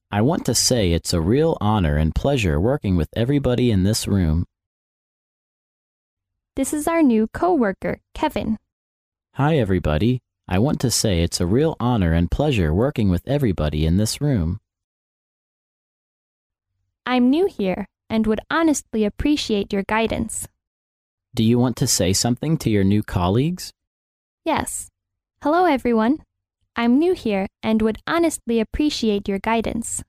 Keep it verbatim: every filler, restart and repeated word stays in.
I want to say it's a real honor and pleasure working with everybody in this room. This is our new coworker, Kevin. Hi, everybody. I want to say it's a real honor and pleasure working with everybody in this room. I'm new here and would honestly appreciate your guidance. Do you want to say something to your new colleagues? Yes. Hello, everyone. I'm new here and would honestly appreciate your guidance.